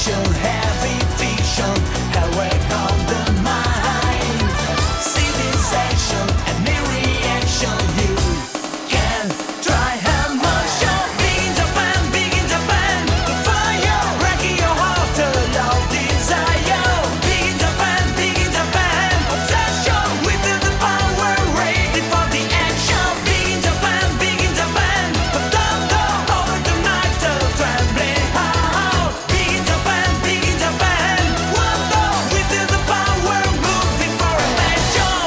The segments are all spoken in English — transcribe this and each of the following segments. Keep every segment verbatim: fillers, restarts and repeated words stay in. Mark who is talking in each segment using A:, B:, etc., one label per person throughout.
A: Civilization, heavy fiction, hellwreck on the mind. Civilization, any reaction you can try emotion. Big in Japan, big in Japan, fire, wrecking your heart, a love desire. Big in Japan, big in Japan, obsession, with the power, ready for the action. Big in Japan, big in Japan, potato over the night, a trembling heart. Big in Japan, big in Japan, wonder with the power, moving for a passion.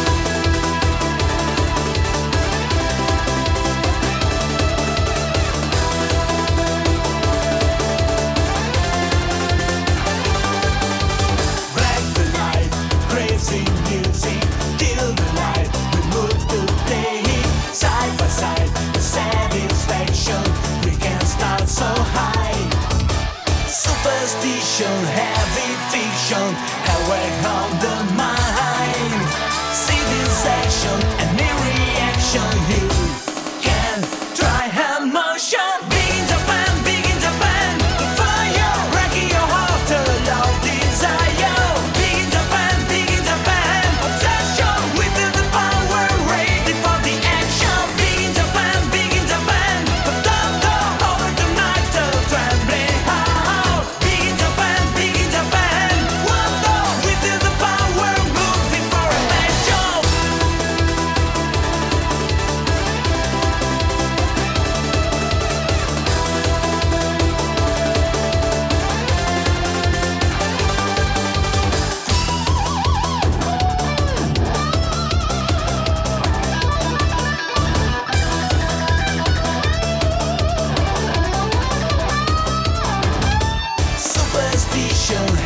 A: Black the light, crazy music, kill the light, remove the day. Side by side, the satisfaction, we can start so high. Superstition, heavy fiction, hellwreck on the mind. Civilization, any reaction you can try emotion. Big in Japan, big in Japan, fire, wrecking your heart, a love desire. Big in Japan, big in Japan, obsession, with the power, ready for the action. Big in Japan, big in Japan, potato over the night, a trembling heart. Big in Japan, big in Japan, wonder with the power, moving for a passion. Superstition,